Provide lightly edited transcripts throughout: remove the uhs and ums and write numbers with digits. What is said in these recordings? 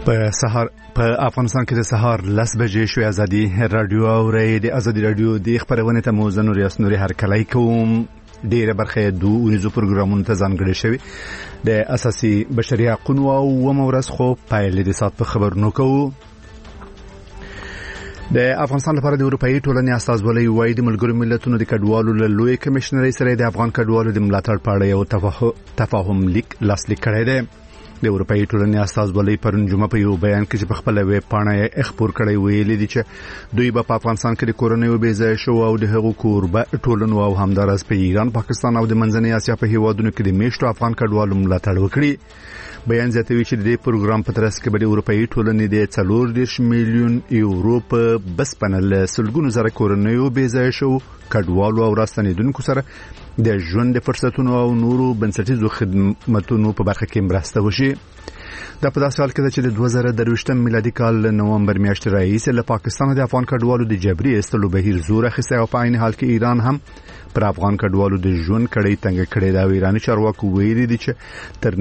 په افغانستان کې د سهار 10 بجې شوې ازادي رادیو اوري د ازادي رادیو د خبرونه ته موزه نور یاسنوري هر کله کوم ډیره برخه دوه پروګرامونو ته ځانګړي شوی د اساسي بشري حقوقو او مورث خو پایلې د سات په خبرونو کوو. د افغانستان لپاره د اروپאי ټولنې استازولۍ وایي د ملګرو ملتونو د کډوالو له لوی کمشنري سره د افغان کډوالو د ملاتړ په اړه یو تفاهم لیک لاسلیک کړی دی. د اروپאי ټولنې استازولۍ پرون جمعه په یو بیان کې په خپل ویب پاڼه خبر کړی ویلي دي چې دوی په افغانستان کې د کورونې وبېځای شو او د هغو کوربه ټولنو او همدارس په ایران، پاکستان او د منځنۍ اسیا په هیوادونو کې د میشتو افغان کډوالو ملاتړ وکړي. بیان زیاتوي چې د پروګرام په ترڅ کې به د اروپאי ټولنې د 40 میلیون یورو په بسپنه له سلګونو زره کورونې وبېځای شو کډوالو او راستنیدونکو سره د ژوند فرصتونو او نورو بنسټیزو خدماتونو په برخه کې مرسته وشي. دا په داسې حال کې چې د 2023 میلادي کال نومبر میاشتې راهیسې له پاکستان د افغان کډوالو د جبري ایستلو بهیر زور اخیستی او په عین حال کې ایران هم پر افغان کډوالو د ژوند کړي تنګ کړي دا ایرانی چارواکو ویلي دي چې تر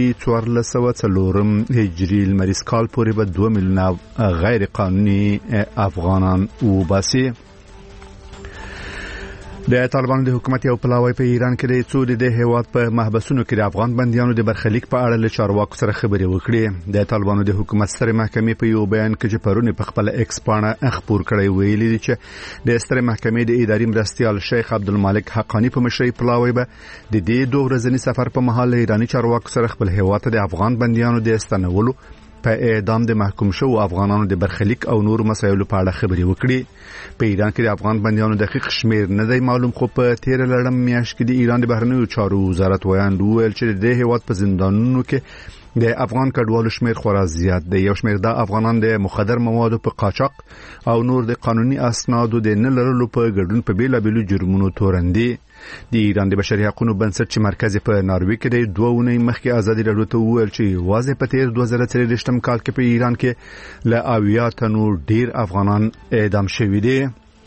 1404 هجري لمریز کال پورې به 2 میلیونه غیر قانوني افغانان وباسي. د طالبانو د حکومت یو پلاوی په ایران کې د څو د هیواد په محبسونو کې د افغان بنديانو د برخلیک په اړه له چارواکو سره خبرې وکړي. د طالبانو د حکومت ستر محکمې په یو بیان کې چې پرونه په خپل ایکس پاڼه خبر کړی ویلي دي چې د ستر محکمې د اداري مرستیال شیخ عبدالمالک حقانی په مشرۍ پلاوی به د دې دوه ورځنی سفر په مهال ایرانی چارواکو سره خپل هیواد ته د افغان بنديانو د استنولو په اعدام د محکوم شو افغانانو د برخلیک او نور مسایلو په اړه خبرې وکړي. په ایران کې د افغان بنديانو دقیق شمیر نه دی معلوم، خو په 13 لړم میاشت کې د ایران د بهرنیو چارو وزارت ویاند ویل چې د هیواد په زندانونو کې د افغان کډوالو شمیر خورا زیات دی. یو شمیر د افغانان د مخدر موادو په قاچاق او نور د قانوني اسنادو د نه لرلو په ګډون په بیلابیلو جرمونو تورندي. د ایران د بشري حقوقو بنسټ چې مرکز په ناروې کې د 2 ونې مخکې ازادي راډیو ته ویل چې واځي په 2023 کال کې په ایران کې له 80 تنو ډیر افغانان اعدام شوي دي.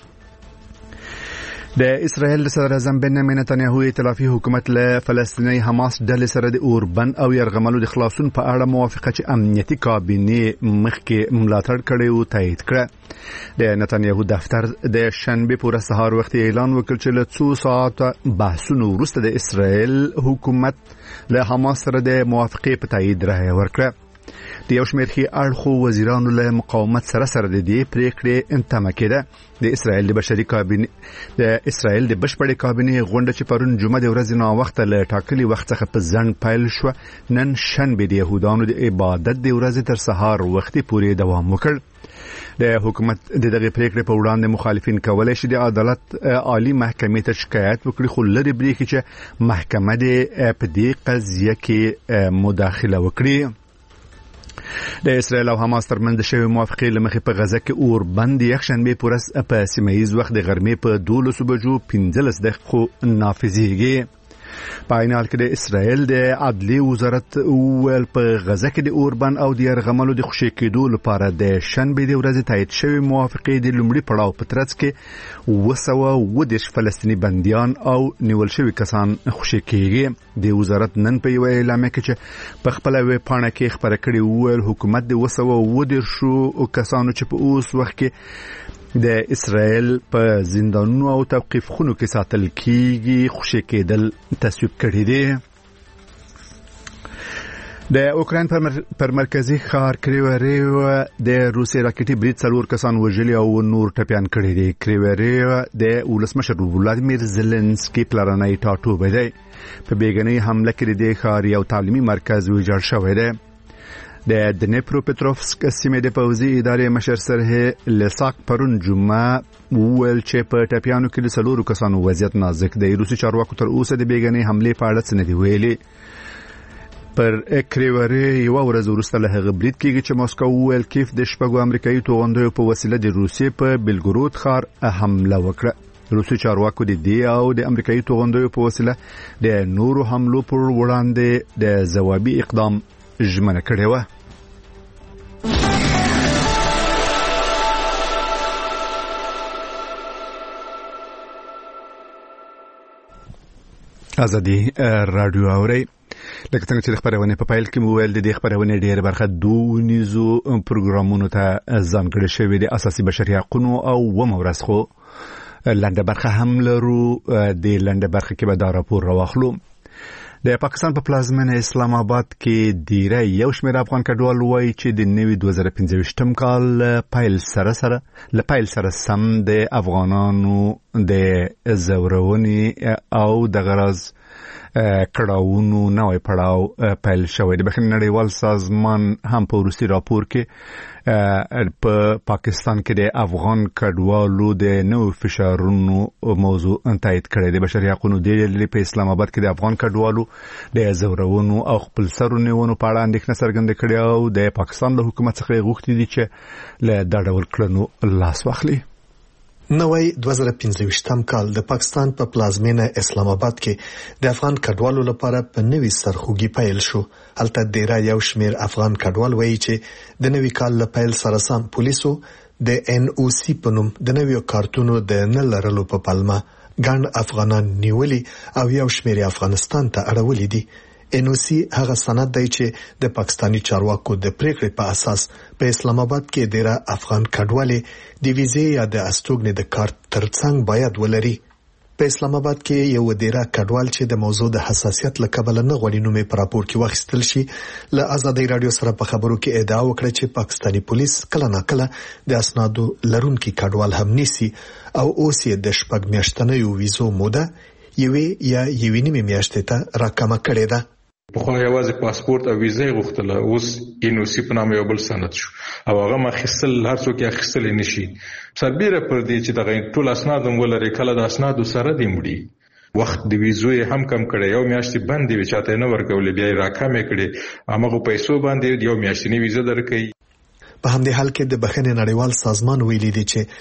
د اسرائیل صدر اعظم بنیامین نتنیاهو ائتلافي حکومت له فلسطیني حماس ډلې سره د اوربن او يرغملو د خلاصون په اړه موافقه چې امنیتي کابینه مخکې ملاتړ کړي او تایید کړه. د نتنیاهو دفتر د شنبه پورې سهار وخت اعلان وکړ چې له 2 ساعت بحثونو وروسته د اسرائیل حکومت له حماس سره د موافقه په تایید راه ورکړه. د یو شمېر کې اړخو وزیرانو له مقاومت سره د دې پریکړې انتما کړه. د اسرائیل د بشري کابینه د اسرائیل د بشپړې کابینه غونډه چې پرون جمعه د ورځې نو وخت له ټاکلي وخت څخه په ځنډ پیل شو، نن شنبه د يهودانو د عبادت د ورځې تر سهار وختي پورې دوام وکړ. د حکومت د دغه پریکړې په وړاندې مخالفین کولای شي د عدالت عالی محکمې ته شکایت وکړي، خو لري بریښي چې محکمه د په دې قضیه کې مداخله وکړي. د اسرائیل او حماس ترمنځ د شوی موافقه لمخې په غزه کې اور بند یکشنبه پورس په سیمایي وخت د غرمې په 12 بجو 15 دقیقو نافذیږي. په عین حال کې د اسرائیل د عدلیه وزارت ول په غزه کې د اوربن او د يرغملو د خوشی کېدو لپاره د شنبه د ورځې تایید شوی موافقه د لومړي پړاو په ترڅ کې 210 فلسطینی بنديان او نیول شوی کسان خوشی کېږي. د وزارت نن په یو اعلان کې چې په خپل ویب پاڼه کې خبره کړې ویل حکومت د 210 کسانو چې په اوس وخت کې د اسرائیل په زندانونو او توقيف خونو کې ساتل کېږي خوشی کېدل تصویب کړی دی. د اوکراین پر مرکزی ښار کریوریو د روسي راکټي برید 4 کسان وژلي او نور ټپيان کړي دي. کریوریو د ولسمشر ولادیمیر زيلنسکي پلانای ټاټوبه دی. په بیګنۍ حمله کې د ښار یو تعلیمي مرکز ویجاړ شوی دی. د دنیپروپټروفسک سیمې د پوځي ادارې مشر سره لساک پرون جمعه ویل چې په ټپيانو کې د 4 کسانو وضعیت نازک دی. روسي چارواکو تر اوسه د بیګنۍ حمله په اړه څه نه دی ویلي. پر کریوری یو ورځ وروسته له هغه برید کېږي چې ماسکو ویل کیف د شپږو امریکایي توغندیو په وسیله د روسیې په بلګرود ښار حمله وکړه. روسي چارواکو د دې او د امریکایي توغندیو په وسیله د نورو حملو پر وړاندې د ځوابي اقدام ژمنه کړې و. ازادي رادیو اوري لکه څنګه چې خبرونه په فایل کې مویل د خبرونه ډېر برخه دونیزو پروګرامونو ته ځانګړي شوی د اساسي بشري حقوقو او ومورسخو لنډه برخه هم لرو. د لنډه برخه کې به دا راپور راوخلو. د پاکستان په پلازمینه اسلام آباد کې ډیره یو شمېر افغان کډوال وایي چې د نوي 2015 کال پایل سره سم د افغانانو د زورونې او د غرض کړهونو نوې پړاو پیل شوی دی. بخښنې نړیوال سازمان هم په روسي راپور کې په پاکستان کې د افغان کډوالو د نوو فشارونو موضوع تایید کړی دی. بشري حقوقو د په اسلام آباد کې د افغان کډوالو د زورونو او خپل سرونیونو په اړه اندېښنه څرګنده کړې او د پاکستان له حکومت څخه غوښتي دي چې له دا ډول کړنو لاس واخلي. نوی 2015 کال د پاکستان په پلازمینه اسلام آباد کې د افغان کډوالو لپاره په نوي سرخوږي پیل شو. هلته ډیره یو شمېر افغان کډوال وایي چې د نوي کال له پیل سره سم پولیسو د NOC په نوم د نویو کارتونو د نه لرلو په پلمه ګڼ افغانان نیولي او یو شمېر افغانستان ته اړولي دي. NOC هغه سند دی چې د پاکستاني چارواکو د پریکړې په اساس په اسلام آباد کې ډیره افغان کډوالې د ویزې یا د استوګنې د کارت ترڅنګ باید ولري. په اسلام آباد کې یو ډیره کډوال چې د موضوع د حساسیت له کبله نه غوړي نومې په راپور کې واخیستل شي له آزادۍ رادیو سره په خبرو کې ادعا وکړه چې پاکستاني پولیس کله ناکله د اسنادو لرونکي کډوال هم نیسي او اوس یې د شپږ میاشتنیو ویزو موده یوې یا یوې نیمې میاشتې ته راکمه کړې ده. په یوازې پاسپورت او ویزه غوښتله، اوس NOC په نامه یو بل سند شو او هغه مخصل هر څوک یې اخیستل نشي. سربېره پر دې چې دغه ټول اسناد ولري، کله د اسنادو سره دی مړي وخت د ویزو هم کم کړي، یو میاشتې باندې چاته نه ورکولې، بیا راکمې کړي، هغه پیسو باندې یو میاشتنی ویزه درکې. په همدې حال کې د بخښنې نړیوال سازمان ویلي دی چې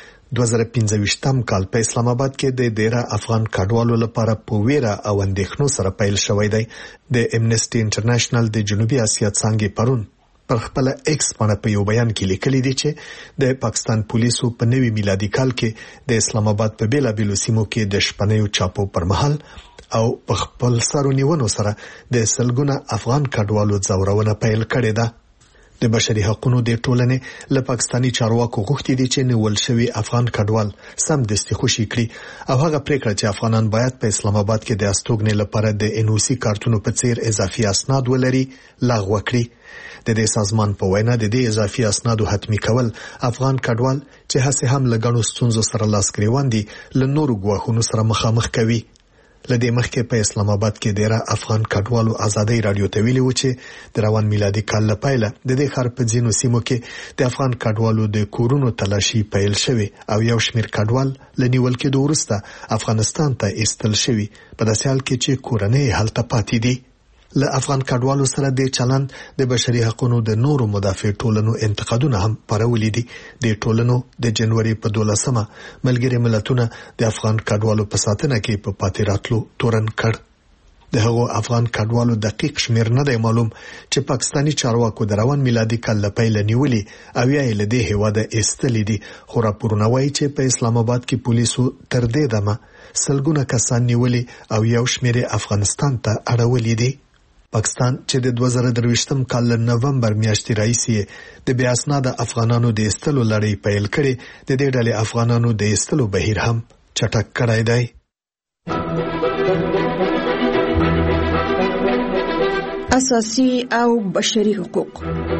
2015 کال په اسلام آباد کې د ډیره افغان کډوالو لپاره په ویره او اندېښنو سره پیل شوی دی. د امنیسټي انټرنیشنل د جنوبي اسیا څنګه پرون پر خپل ایکس باندې په یو بیان کې لیکلي دي چې د پاکستان پولیسو په نوي میلادي کال کې د اسلام آباد په بیلابیلو سیمو کې د شپنیو چاپو پر مهال او په خپل سرونیونو سره د سلګونه افغان کډوالو ځورونه پیل کړې ده. د بشري حقوقو د ټولنې له پاکستاني چارواکو غوښتي دي چې نیول شوی افغان کډوال سم دستي خوشي کړي او هغه پریکړه چې افغانان باید په اسلام آباد کې د استوګنې لپاره د NOC کارتونو په څیر اضافي اسناد ولري لغوه کړي. د دې سازمان په وینا د دې اضافي اسنادو حتمی کول افغان کډوال چې هڅه هم لګڼو ستونزو سره لاس ګریوان دي له نورو ګواښونو سره مخامخ کوي. لدې مخکې په اسلام آباد کې ډیره افغان کډوالو آزادۍ رادیو ته ویلي و چې د روان میلادي کال لپاره د دې ښار په ځینو سیمو کې د افغان کډوالو د کورونو تلاشي پیل شوی او یو شمېر کډوال لنیول کې د ورسته افغانستان ته ایستل شوی په داسې حال کې چې کورنۍ هلته پاتې دي. له افغان کډوالو سره د چلند د بشري حقوقو د نورو مدافع ټولنو انتقادونه هم پرولې دي. د ټولنو د جنوري په 12مه ملګری ملتونه د افغان کډوالو په ساتنه کې په پاتې راتلو تورن کړ. د هغو افغان کډوالو دقیق شمیر نه دی معلوم چې پاکستاني چارواکو د روان میلادي کال لپاره نیولې او یا له دې هواده ایستلې دي. خو راپورونه وایي چې په اسلام آباد کې پولیسو تر دې دمه سلګونه کسان نیولې او یو شمیر افغانستان ته اړولې دي. پاکستان چې د 2023 کال نومبر میاشتې راهیسې د بې اسناده افغانانو د ایستلو لړۍ پیل کړې، د دې ډلې افغانانو د ایستلو بهیر هم چټک کړی دی. اساسي او بشري حقوق.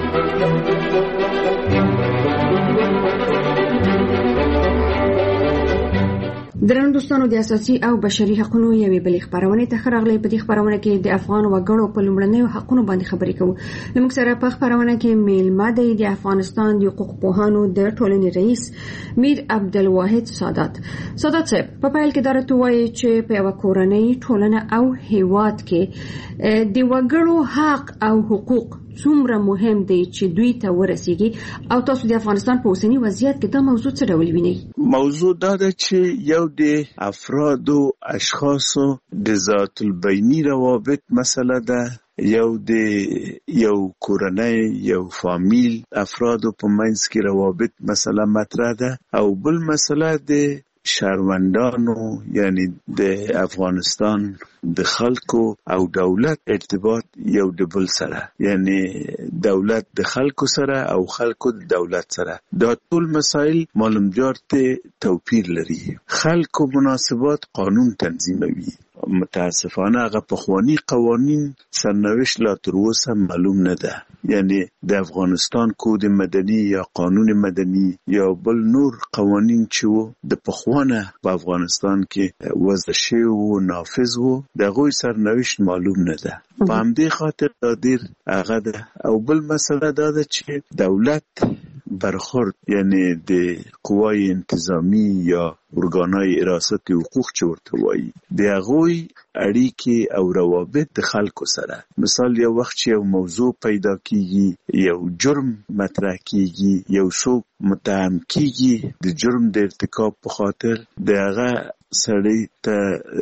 درنو دوستانو، د اساسي او بشري حقوقو یوې بلې خبرونه ته خراغلي. په دې خبرونه کې د افغان وګړو په لومړنیو حقوقو باندې خبرې کوو. موږ سره په خبرونه کې میلمه دی د افغانستان د حقوق پوهانو د ټولنې رئیس میر عبدالواحد سادات صاحب. په پیل کې درته وایي چې په یو کورنۍ ټولنه او هیواد کې د وګړو حق او حقوق څومره مهم دی چې دوی ته ورسیږي او تاسو د افغانستان په اوسنی وضعیت کې دا موضوع څه ډول وینئ؟ موضوع دا ده چې یو د افرادو اشخاصو د ذات البینی روابط مسله ده، یو د یو کورنۍ یو فامیل افرادو په منځ کې روابط مسله مطرح ده، او بل مسله د شهروندانو یعنی د افغانستان د خلکو او دولت ارتباط یو د بل سره، یعنی دولت د خلکو سره او خلکو د دولت سره، دا ټول مسائل معلومدار توپیر لري. خلکو مناسبات قانون تنظیموي. متاسفانه هغه پخوانی قوانین سرنوشت لا تر اوسه معلوم نه ده، یعنی د افغانستان کود مدني یا قانون مدني یا بل نور قوانین چې وو د پخوانه په افغانستان کې وضع شوی او نافذ وو، دغه سرنوشت معلوم نه ده. په همدې خاطر دا ډیر هغه ده. او بل مسله دا ده چې دولت برخورد یعنی د قوای انتظامی یا ارګانای حراست حقوق چې ورته وایي، د هغوی اړیکې او روابط د خلکو سره، مثال یو وخت چې یو موضوع پیدا کیږي، یو جرم مطرح کیږي، یو څوک متهم کیږي د جرم د ارتکاب په خاطر، د هغه سړی ته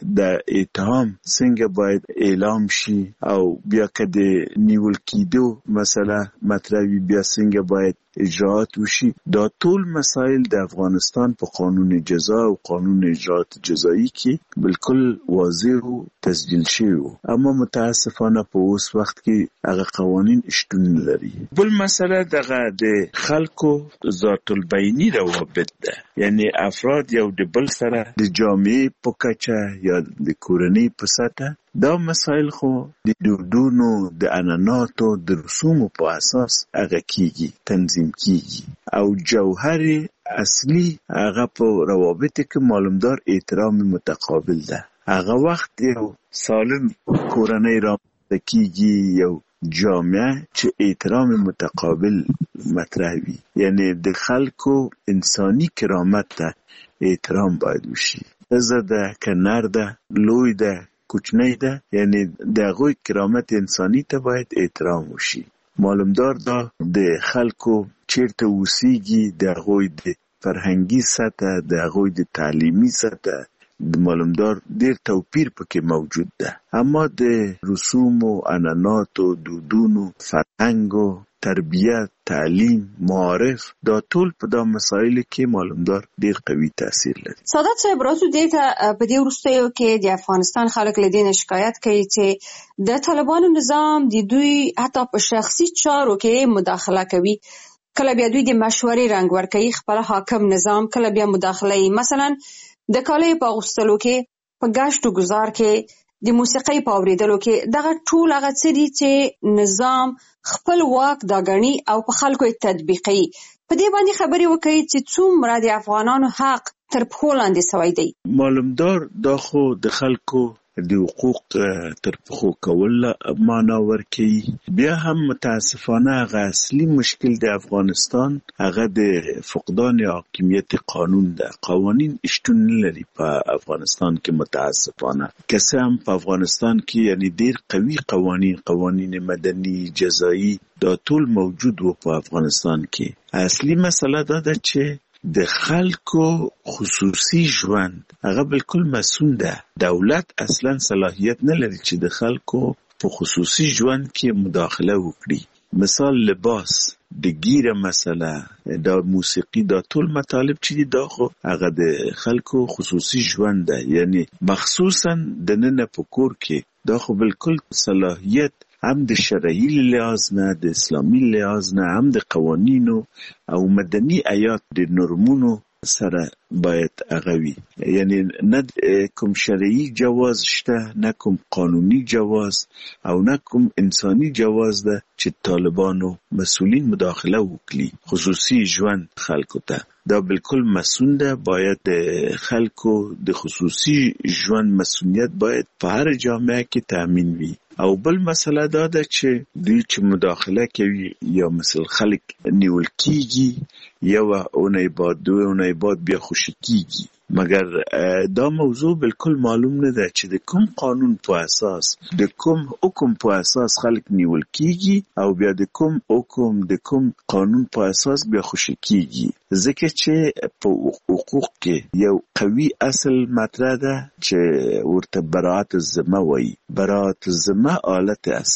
د اتهام څنګه باید اعلام شي او بیا که د نیول کېدو مسله مطرح وي بیا څنګه باید اجراات وشي. دا ټول مسائل د افغانستان په قانون جزا او قانون اجرات جزایی کې بالکل واضح او تسجیل شوی، اما متاسفانه په اوس وخت کې هغه قوانین شتون لري. بل مسله دغه د خلکو ذات البینی روابط ده، یعنی افراد یو د بل سره د جامعې په کچه یا د کورنۍ په سطح، دا مسائل خو د دودونو د عنعناتو د رسومو په اساس هغه کیږي، تنظیم کیږي، او جوهر اصلي هغه په روابط کې معلومدار احترام متقابل ده. هغه وخت یو سالم کورنۍ را کیږي، یو جامعه چې احترام متقابل مطرح وي، یعنی د خلکو انساني کرامت ته احترام باید وشي. ښځه ده که نر ده، لوی ده کوچنی ده، یعنی د هغوی کرامت انساني ته باید احترام وشي. معلومدار دا د خلکو چیرته اوسیږي، د هغوی د فرهنګي سطح، د هغوی د تعلیمي سطح د معلومدار ډیر توپیر پکې موجود ده. اما د رسومو، عنعناتو، دودونو، فرهنګو، تربیت، تعلیم، معارف، دا ټول په دا مسایلو کې معلومدار ډیر قوي تاثیر لري. سعادت صاحب، راځو دې ته په دې وروستیو کې د افغانستان خلک له دې نه شکایت کوي چې د طالبانو نظام د دوی حتی په شخصي چارو کې مداخله کوي. کله بیا دوی د مشورې رنګ ورکوي خپل حاکم نظام، کله بیا مداخله یې مثلا د کالیو په اغوستلو کې، په ګشت و ګذار کې، د موسیقۍ په اورېدلو کې. دغه ټول هغه څه دي چې نظام خپل واک دا ګڼي او په خلکو یې تطبیقوي. په دې باندې خبرې وکړي چې څومره د افغانانو حق تر پښو لاندې سوی دی. معلومدار دا خو د خلکو د حقوق تر پښو کول معنا ورکوي. بیا هم متاسفانه هغه اصلي مشکل د افغانستان هغه د فقدان حاکمیت قانون ده. قوانین شتون لري په افغانستان کې متاسفانه. که څه هم په افغانستان کې یعنی ډیر قوي قوانین مدني، جزایی دا ټول موجود وو په افغانستان کې. اصلي مسله دا ده چې د خلکو خصوصي ژوند هغه بالکل مسئول ده. دولت اصلا صلاحیت نه لري چې د خلکو په خصوصي ژوند کې مداخله وکړي. مثال لباس، د ګیره مسله، دا موسیقي، دا ټول مطالب چې دي دا خو هغه د خلکو خصوصي ژوند ده، یعنی مخصوصا د نن په کور کې دا خو بالکل صلاحیت هم د شرعي لحاظ نه، د اسلامي لحاظ نه، هم د قوانینو او مدني آیات د نورمونو سره باید هغه وي. یعنی نه کوم شرعي جواز شته، نه کوم قانوني جواز او نه کوم انساني جواز ده چې طالبانو مسئولین مداخله وکړي خصوصي ژوند خلکو ته. دا بالکل مسئول ده. باید خلکو د خصوصي ژوند مسئولیت باید په هر جامعه کې تامین وي. او بل مسله دا ده چې دوی چې مداخله کوي یا مثل خلک نیول کیږي، یو اونۍ بعد، دوه اونۍ بعد بیا خوشی کیږي. مگر دا موضوع بالکل معلوم نه ده چې د کوم قانون په اساس، د کوم حکم په اساس خلک نیول کیږي او بیا د کوم حکم، د کوم قانون په اساس بیا خوشی کیږي. ځکه چې په حقوق کې یو قوي اصل مطرح ده چې ورته براءت الذمه وایي. براءت الذمه حالت اصلي ده.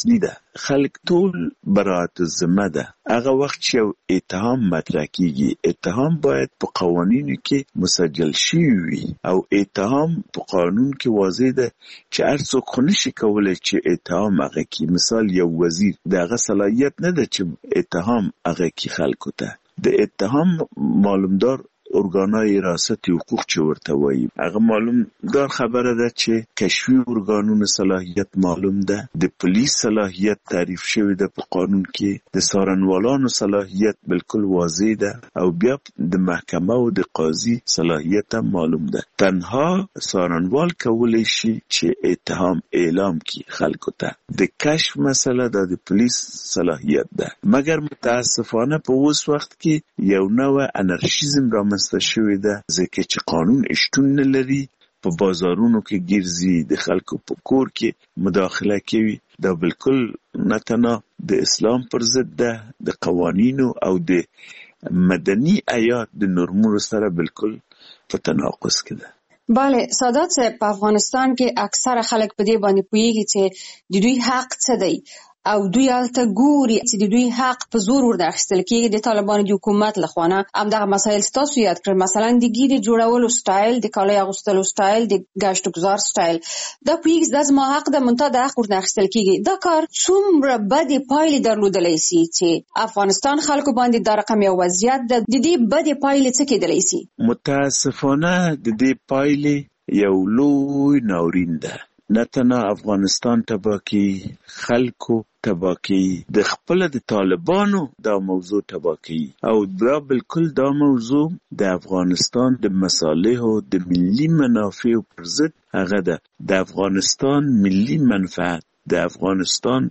خلک ټول برات الذمه ده. هغه وخت چې یو اتهام مطرح کیږي، اتهام باید په قوانینو کې مسجل شي وي او اتهام په قانون کې واضح ده چې هر څوک خو نشي کولی چې اتهام هغه کی. مثال یو وزیر دغه صلاحیت نه ده چې اتهام هغه کی خلکو ته. د اتهام معلومدار ارګانای ریاست حقوق چې ورته وایي، هغه معلومدار خبره ده چې کشفي ارګانونو صلاحیت معلوم ده، د پولیس صلاحیت تعریف شوی ده په قانون کې، د څارنوالانو صلاحیت بالکل واضح ده او بیا د محکمه او د قاضي صلاحیت هم معلوم ده. تنها څارنوال کولی شي چې اتهام اعلام کړي خلکو ته. د کشف مسله د پولیس صلاحیت ده، مګر متاسفانه په اوس وخت کې یو نوع انارشیزم رامنځته شوی ده، ځکه چې قانون شتون نه لري. په بازارونو کې ګرځي، د خلکو په کور کې مداخله کوي. دا بالکل نه تنها د اسلام پر ضد ده، د قوانینو او د مدني آیات د نورمونو سره بالکل په تناقض کې ده. بله سادات صاحب، په افغانستان کې اکثره خلک په دې باندې پوهیږي چې د دوی حق څه دی او دوی هلته ګوري چې د دوی حق په زور ورته اخیستل کېږي د طالبانو د حکومت له خوا. همدغه مسایل ستاسو یاد کړل، مثلا د ګیرې جوړولو سټایل، د کالۍ اغوستلو سټایل، د ګشت و ګذار سټایل. دا پوهیږي دا زما حق ده، منتها د حق ورته اخیستل کېږي. دا کار څومره بدې پایلې درلودلی سي چې افغانستان خلکو باندې دا رقم یو وضعیت ده، د دې بدې پایلې څه کېدلی سي؟ متاسفانه د دې پایلې یو لوی ناورین ده. نه تنها افغانستان تباه کی، خلکو تباه کی، د خپل د طالبانو دا موضوع تباه کی. او دا بالکل دا موضوع د افغانستان د مصالحو د ملي منافع پر ضد هغه ده. د افغانستان ملي منفعت، د افغانستان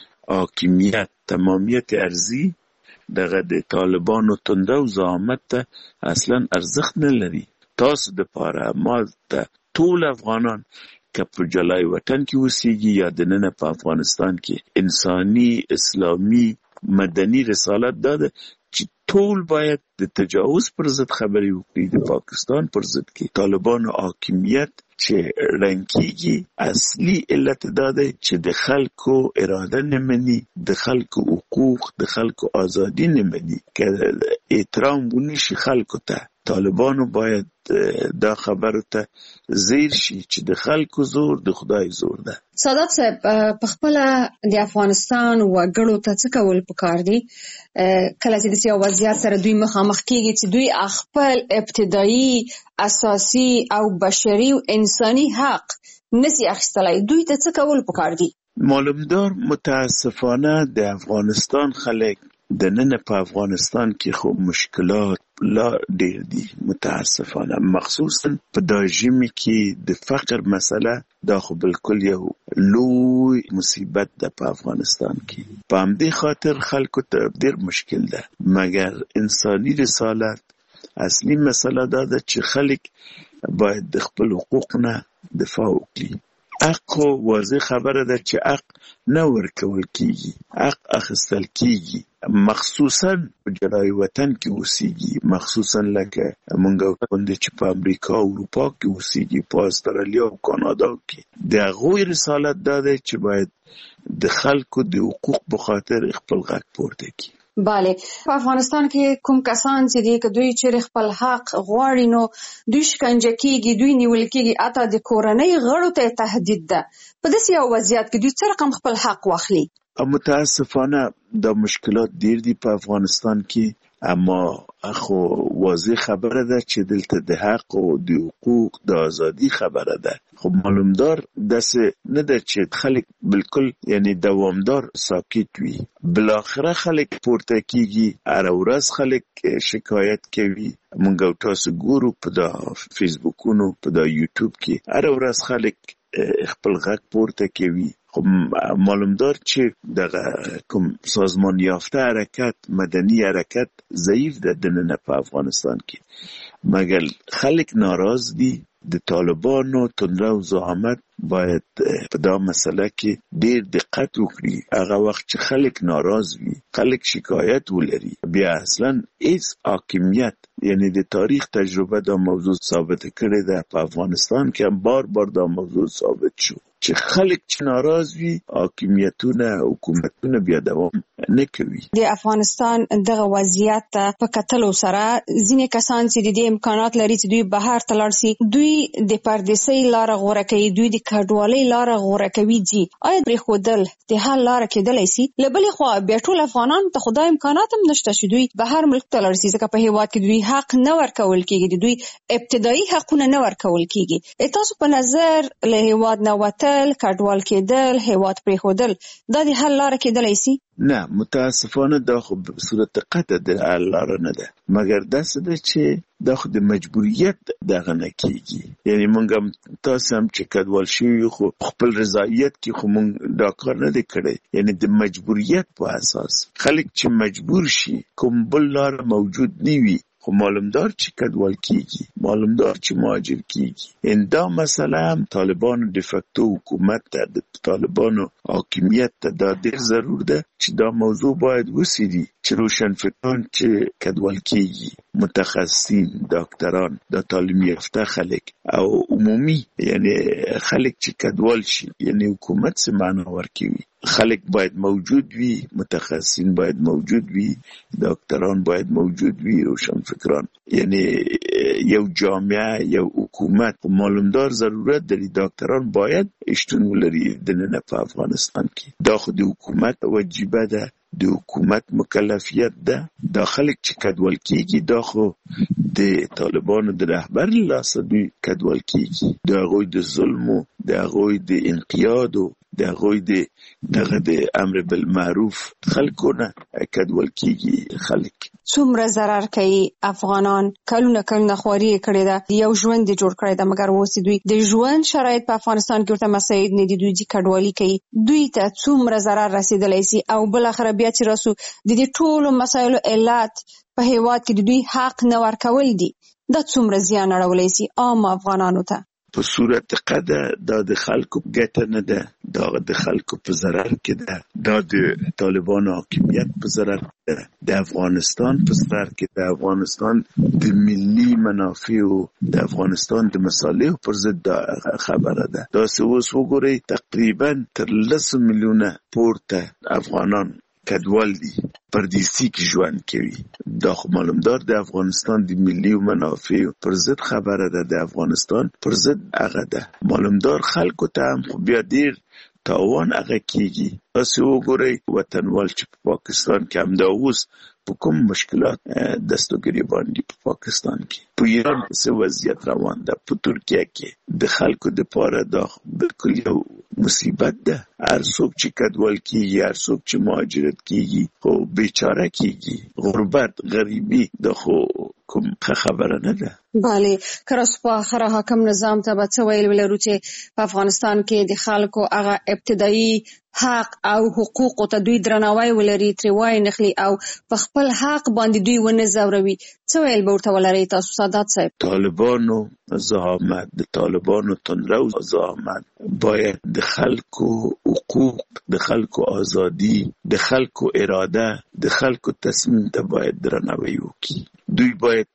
حاکمیت، تمامیت ارضی دغه د طالبانو تنده او زعامت ته اصلا ارزښت نه لري. تاسو د پاره ما ته ټول افغانان که په جلای وطن کې اوسېږي یا دننه په افغانستان کې انساني، اسلامي، مدني رسالت دا ده چې ټول باید د تجاوز پر ضد خبرې وکړي. د پاکستان پر ضد کې طالبانو حاکمیت چې رنګیږي، اصلي علت دا ده چې د خلکو اراده نه مني، د خلکو حقوق، د خلکو ازادي نه مني. که احترام ونشي خلکو ته، طالبانو باید دا خبرو ته زیر شي چې د خلکو زور د خدای زور ده. سادات صاحب، په خپل د افغانستان وګړو ته څه کول پکار دي کله چې د یو وضعیت سره دوی مخامخ کیږي چې دوی خپل ابتدایي، اساسي او بشري او انساني حق نسی اخیستلای؟ دوی ته څه کول پکار دي؟ معلومدار متاسفانه د افغانستان خلک د نن په افغانستان کې خو مشکلات لا ډېر دي متاسفانه، مخصوصا په دا ژمي کې د فقر مسله دا خو بالکل یو لوی مصیبت ده په افغانستان کې. په همدې خاطر خلکو ته ډېر مشکل ده. مګر انساني رسالت اصلي مسله دا ده چې خلک باید د خپل حقوق نه دفاع وکړي. حق واضح خبره ده چې حق نه ورکول کیږي، حق اخیستل کیږي، مخصوصا په جلای وطن کې اوسېږي، مخصوصا لکه مونږ غوندې چې په امریکا او اروپا کې اوسېږي، په استرالیا او کانادا کې. د هغوی رسالت دا دی چې باید د خلکو د حقوق په خاطر خپل غږ پورته کړي. بله، په افغانستان کې کوم کسان چې دي که دوی چې خپل حق غواړي نو دوی شکنجه کیږي، دوی نیول کیږي، حتی د کورنۍ غړو ته تهدید ده. په داسې یو وضعیت کې دوی څه رقم خپل حق واخلي؟ متاسفانه دا مشکلات ډیر دي په افغانستان کې، اما خو واضح خبره ده چې دلته د حق او د حقوق د ازادي خبره ده. خو معلومدار داسې نه ده چې خلک بالکل یعنی دوامدار ساکت وي. بالاخره خلک پورته کیږي، هر ورځ خلک شکایت کوي. مونږ تاسو ګورو په دا فیسبوکونو، په دا یوټیوب کې هر ورځ خلک خپل غږ پورته کوي. خو معلومدار چې دغه کوم سازمان یافته حرکت، مدني حرکت ضعیف ده دننه په افغانستان کې. مګر خلک ناراض دي. د طالبانو تندرو زعامت باید په دا مسله کې ډیر دقت وکړي. هغه وخت چې خلک ناراض وي، خلک شکایت ولري، بیا اصلا هیڅ حاکمیت، یعنی د تاریخ تجربه دا موضوع ثابت کړی ده. په افغانستان کې هم بار بار دا موضوع ثابت شو چې خلک چې ناراض وي، حاکمیتونه، حکومتونه بیا دوام نه کوي. د افغانستان دغه وضعیت په کتلو سره ځینې کسان چې د دې امکانات لري چې دوی بهر ته لاړ شي، دوی د پردیسۍ لاره غوره کوي، دوی د کډوالۍ لاره غوره کوي. آیا پرېښودل د حل لاره کېدلی شي؟ له بلې خوا بیا ټول افغانان ته خو دا امکانات هم نشته چې دوی بهر ملک ته لاړ شي، ځکه په هېواد کې دوی حق نه ورکول کېږي، د دوی ابتدایي حقونه نه ورکول کېږي. تاسو په نظر له هېواد نه وتل، کډوال کېدل، هېواد پرېښودل، دا د حل لاره کېدلی شي؟ نه، متاسفانه دا خو په صورت قطع د حل لاره نه ده، مګر داسې ده چې دا خو د مجبوریت دغه نه کېږي. یعنی موږ هم تاسو هم چې کډوال شوي خو خپل رضایت کې خو موږ دا کار نه دی کړی. یعنی د مجبوریت په اساس خلک چې مجبور شي، کوم بل لاره موجود نه وي، خو معلومدار چې کډوال کیږي، معلومدار چې مهاجر کیږي. ان دا مسله هم طالبانو د فکتو حکومت ته، د طالبانو حاکمیت ته دا ډیر ضرور ده چې دا موضوع باید وڅېړي، چې روشنفکران چې کډوال کیږي، متخصصین، ډاکټران، د تعلیم یافته خلک او عمومي یعنی خلک چې کډوال شي، یعنی حکومت څه معنا ورکوي. خلک باید موجود وي، متخصصین باید موجود وي، ډاکټران باید موجود وي، روشنفکران. یعنی یو جامعه، یو حکومت معلومدار ضرورت داری. ډاکټران باید شتون ولري دننه په افغانستان کې. دا خو د حکومت واجبه ده، د حکومت مکلفیت ده. دا خلک چې کډوال کیږي، دا خو د طالبانو د رهبر لاسه دوی کډوال کیږي. د هغوی د ظلمو، د هغوی د انقیادو، د هغوی د امر بالمعروف خلکونه کډوال کیږي. خلک څومره ضرر کوي؟ افغانان کلونه خواري کړې ده، یو ژوند دې جوړ کړی ده، مګر اوس دوی د ژوند شرایط په افغانستان کې ورته مساعد نه دي، دوی کډوالي کوي. دوی ته څومره ضرر رسیدلی شي؟ او بل اخره بیا چې راسو د دې ټولو مسایلو علت په هېواد کې د دوی حق نه ورکول دي، دا څومره زیان اړولی شي عام افغانانو ته؟ په صورت قده دا د خلکو ګټه نه ده، دا د خلکو په ضرر کې ده، دا د طالبانو حاکمیت په ضرر کې ده، د افغانستان په ضرر کې ده. افغانستان د ملي منافعو، د افغانستان د مصالحو پر ضد دا خبره ده. دا اوس وګورئ تقریبا تر 10 میلیونه پورته افغانان کډوال دي، پردیسی کې ژوند کوي. دا خو معلومدار د افغانستان د ملي منافعو پر ضد خبره ده، د افغانستان پر ضد هغه ده. معلومدار خلکو ته هم خو بیا ډیر تاوان هغه کیږي. تاسو وګورئ وطنوال چې په پاکستان کې هم دا اوس په کوم مشکلات دستګیری باندې په پاکستان کې، په ایران څه وضعیت روان ده، په ترکیه کې د خلکو د پاره دا بالکل یو مصیبت ده. هر څوک چې کډوال کیږي، هر څوک چې مهاجرت کیږي، خو بیچاره کیږي. غربت، غریبی دا خو کوم خبره نه ده. بله، که راست په آخره حاکم نظام ته به څه ویل ولرو چې په افغانستان کې د خلکو هغه ابتدایي حق او حقوقو ته دوی درناوی ولري، ترې وای نخلي او په خپل حق باندې دوی ونه ځوروي، څه ویل به ورته ولرئ تاسو سادات صاحب؟ طالبانو زعامت، د طالبانو تندرو زعامت باید د خلکو حقوق، د خلکو ازادي، د خلکو اراده، د خلکو تصمیم ته باید درناوی وکړي. دوی باید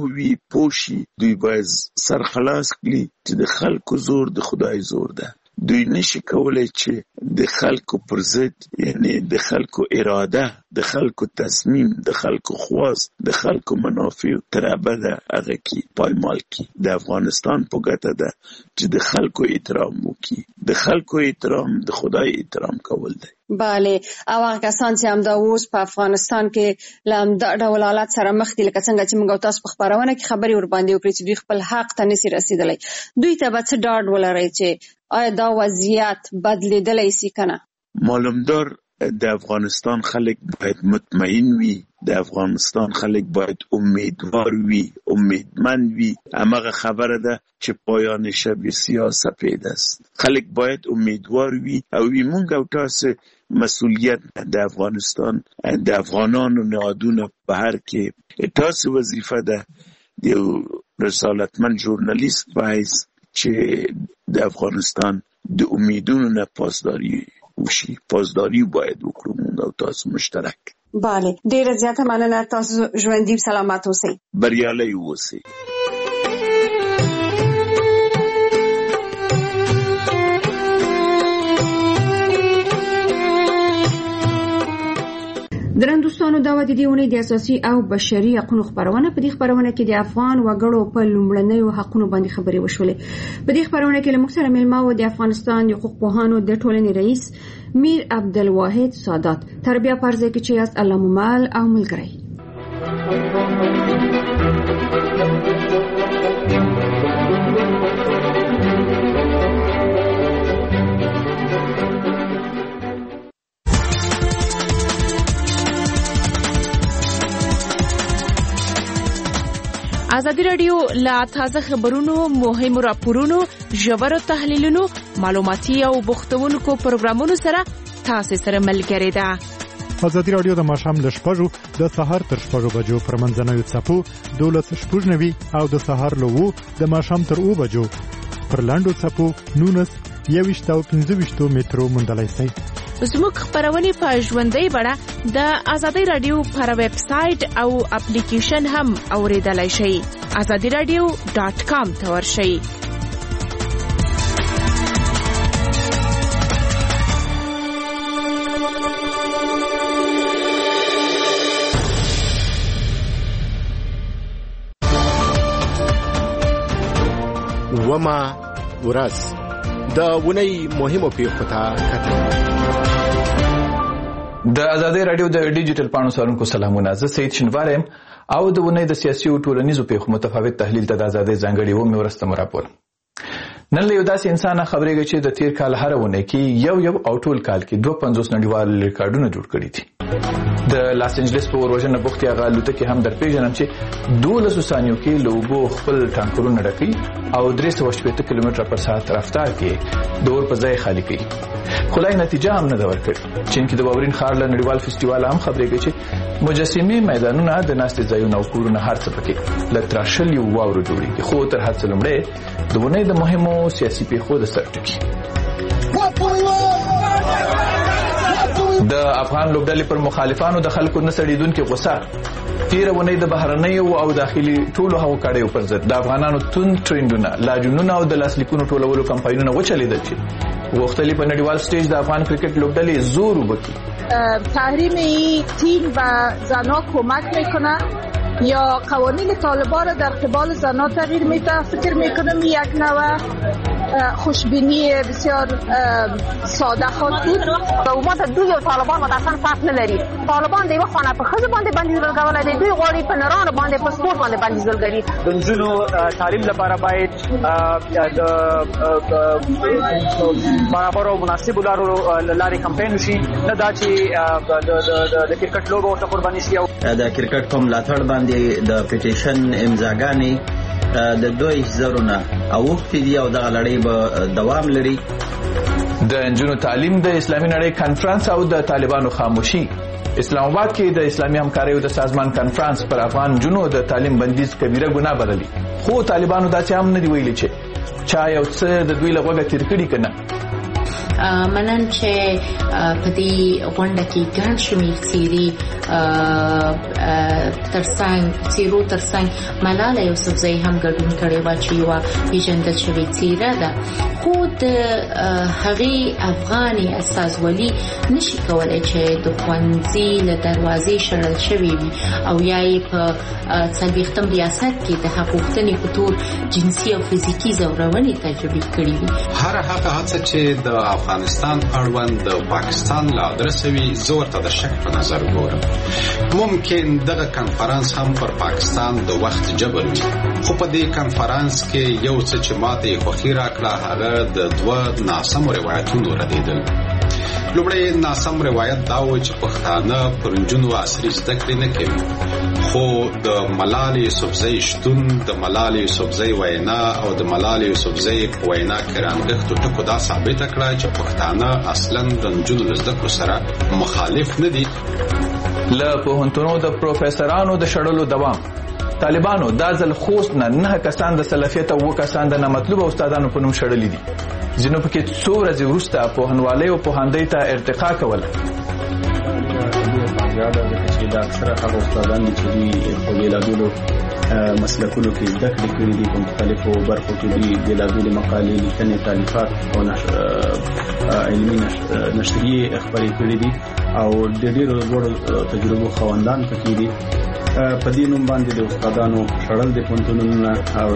پوشي، دوی باید سرخلاص کړي چې د خلکو زور د خدای زور ده. دوی نشي کولای چې د خلکو پر ضد، یعنی د خلکو اراده، د خلکو تصمیم، د خلکو خواست، د خلکو منافع تر ابده هغه کې پایمال کړي. د افغانستان په ګټه ده چې د خلکو احترام وکړي. د خلکو احترام د خدای احترام کول دی. بله، او هغه کسان چې همدا اوس په افغانستان کې له همدا ډول حالات سره مخ دي، لکه څنګه چې موږ تاسو په خپرونه کې خبرې ورباندې وکړې چې دوی خپل حق ته نشي رسېدلی، دوی ته به څه ډاډ ولرئ چې آیا دا وضعیت بدلیدلی شي که نه؟ معلومدار د افغانستان خلک باید مطمئن وي، د افغانستان خلک باید امیدوار وي، امیدمند وي. همغه خبره ده چې پایان شب سیاه سپید است. خلک باید امیدوار وي او موږ او تاسو مسئولیت د افغانستان، د افغانانو نهادونو بهر کې تاسو وظیفه ده یو رسالتمند ژورنالیست باید چې د افغانستان د امیدونو نه پاسداری وشي. پاسداری باید وکړو موږ او تاسو مشترک. بله، ډیره زیاته مننه. تاسو ژوندي سلامت اوسئ. بریالي اوسئ. درنو دوستانو، دا د دې ونې د اساسي او بشري حقوقو خبرونه. په دې خبرونه کې د افغان وګړو په لومړنیو حقوقو باندې خبرې وشولې. په دې خبرونه کې له موږ سره مېلمه و د افغانستان د حقوق پوهانو د ټولنې رئیس میر عبدالواحد سادات. تر بیا پرځای کې چې یاست الله ممال او ملګری. ازادي رادیو لا تازه خبرونو، مهمو راپورونو، ژورو تحلیلونو، معلوماتي او بوختونکو پروګرامونو سره تاسو سره ملګری ده. ازادي رادیو د ماښام له 6 د سهار تر 6 بجو پر منځنوي څپو 12:90 او د سهار له 2 د ماښام تر 2 بجو پر لاندو څپو 19:25 مترو مندلای سي. زموږ خبرونه په ژوندۍ بڼه د ازادي رادیو پر ویب سټ او اپلیکیشن هم اوریدلای شئ. azadiradio.com ته ورشئ. وما ورځ د ونی مهمو پیښو ته کتل. د ازادي رادیو د ډیجیټل پاڼو سرونکو سلامونه. زه سید شنوارم او د ونی د سیاسي او ټولنیزو پیښو متفاوت تحلیل ته د ازادي ځانګړي و میورستم راپور. نن له یو داسې انسان خبرېږي چې د تیر کال هر ونه کې یو او ټول کال کې 250 نړیوال ریکارډونه جوړ کړي دي. د لاس انجلس په وروژنه بوختي هغه الوتکې هم در پیژنم چې 12 ثانیو کې لوګو خپل ټانکرونه ډکوي او 380 کیلومتر پر ساعت رفتار کې دور په ځای خالی کوي. خلای نتیجه هم نه دا ورکړي. چین کې د باورین ښار له نړیوال فستیوال هم خبرېږي چې مجسمې میدانونه د ناستې ځایونه او کورونه هر څه پکې له تراشلي واورو جوړېږي. خو تر هر څه لومړی د ونې د مهمو سیاسي پیښو د سر ټکي. د افغان لوبډلې پر مخالفانو د خلکو نه سړېدونکې غوسه تیر ونې د بهرنیو او داخلي ټولو هغو کړیو پر ضد د افغانانو توند ټرینډونه، لاجونونه او د لاسلیکونو ټولولو کمپاینونه وچلیدل چې غوښتلې په نړیوال سټیج د افغان کرکټ لوبډلې زور وبکي. تحریم این تیم و زنها کمک میکنه یا قوانین طالبان را در قبال زنها تغییر میده؟ فکر میکنم یک نوع خوشبینی بسیار ساده خود بود. ما ته دوی او طالبان متأسفانه فرق نه لري. طالبان د یو خانه په خزه باندې بندیز لګولای دي، دوی غواړي په نرانو باندې په سپورت باندې بندیز لګړي. د نجونو تعلیم لپاره باید د برابر او مناسب لارې کمپاین وشي، نه دا چې د کرکټ لوبو ته قرباني شي. د کرکټ کوم ملاتړ باندې د پټیشن امضاګانې د 2000 نه او وخت دی او د لړۍ به دوام لري. د انجونو تعلیم د اسلامي نړۍ کانفرنس او د طالبانو خاموشي. اسلام آباد کې د اسلامي همکاریو د سازمان کانفرنس پر افغان جنو د تعلیم بندیز کبیره ګناه بللي. خو طالبانو داسې هم نه دی ویلي چې چا یو څه د دوی له غوږه تیر کړي کنه. منن چې په دې غونډه کې ګڼ شمېر څیرې ترڅنګ ملاله یوسفزۍ هم ګډون کړی و چې یوه پیژندل شوې څیره ده. خو د هغې افغاني استازولي نشي کولی چې د ښوونځي له دروازې شړل شوې وي او یا یې په 40م ریاست کې د حقوقتنې په تور جنسي او فزیکي ځورونې تجربې کړې وي. هر هغه هڅه چې د افغانستان اړوند د پاکستان له ادرسوي زور ته د شک په نظر ګورم. ممکن دغه کنفرانس هم پر پاکستان د وخت جبر وي، خو په دې کنفرانس کې یو څه چې ماته خوښي راکړه هغه د 2 ناسمو روایتونو ردیدل. لومړی ناسم روایت دا و چې پښتانه پر نجونو عصري زده کړې نه کوي، خو د ملالۍ یوسفزۍ شتون، د ملالۍ یوسفزۍ وینا او د ملالۍ یوسفزۍ په وینا کې رانغښتو ټکو دا ثابته کړه چې پښتانه اصلا د نجونو له زده کړو سره مخالف نه دي. له پوهنتونو د پروفیسورانو د شړلو دوام. طالبانو دا ځل خوست نه 9 کسان د سلفیت او 2 کسان د نامطلوبه استادانو په نوم شړلې دي. ځینو پکې څو ورځې وروسته پوهنوالۍ او پوهاندۍ ته ارتقا کوله. چې دا اکثره هغه استادان چې دوی په بېلابېلو مسلکونو کې زده کړې کړې دي، په مختلفو برخو کې دوی بېلابېلې مقالې، لیکنې، تالیفات او علمي نشریې خپرې کړې دي او د ډېرو لوړو تجربو خاوندان پکې دي. په دې نوم باندې د استادانو شړل د پوهنتونونو او